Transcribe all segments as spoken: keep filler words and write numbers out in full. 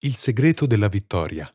Il segreto della vittoria.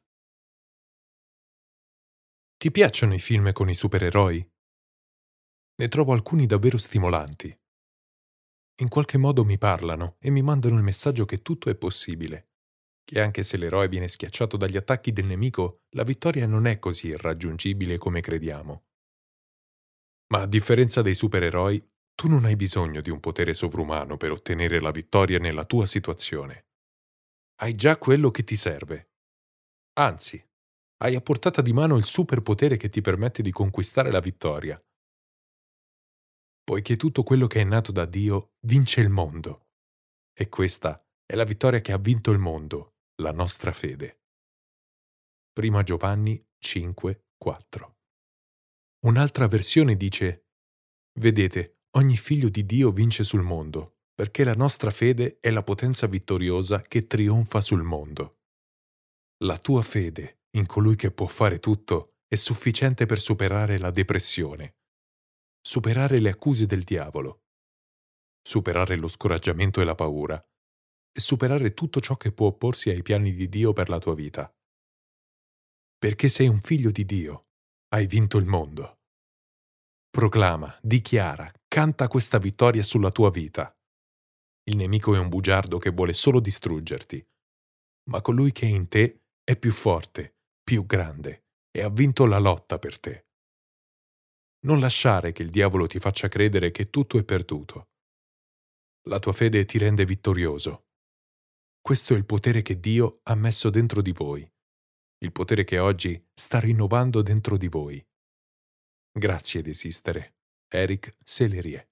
Ti piacciono i film con i supereroi? Ne trovo alcuni davvero stimolanti. In qualche modo mi parlano e mi mandano il messaggio che tutto è possibile, che anche se l'eroe viene schiacciato dagli attacchi del nemico, la vittoria non è così irraggiungibile come crediamo. Ma a differenza dei supereroi, tu non hai bisogno di un potere sovrumano per ottenere la vittoria nella tua situazione. Hai già quello che ti serve. Anzi, hai a portata di mano il superpotere che ti permette di conquistare la vittoria. Poiché tutto quello che è nato da Dio vince il mondo. E questa è la vittoria che ha vinto il mondo, la nostra fede. Prima Giovanni cinque, quattro. Un'altra versione dice: Vedete, ogni figlio di Dio vince sul mondo, perché la nostra fede è la potenza vittoriosa che trionfa sul mondo. La tua fede in colui che può fare tutto è sufficiente per superare la depressione, superare le accuse del diavolo, superare lo scoraggiamento e la paura, e superare tutto ciò che può opporsi ai piani di Dio per la tua vita. Perché sei un figlio di Dio, hai vinto il mondo. Proclama, dichiara, canta questa vittoria sulla tua vita. Il nemico è un bugiardo che vuole solo distruggerti, ma colui che è in te è più forte, più grande e ha vinto la lotta per te. Non lasciare che il diavolo ti faccia credere che tutto è perduto. La tua fede ti rende vittorioso. Questo è il potere che Dio ha messo dentro di voi, il potere che oggi sta rinnovando dentro di voi. Grazie di esistere. Eric Sellerie.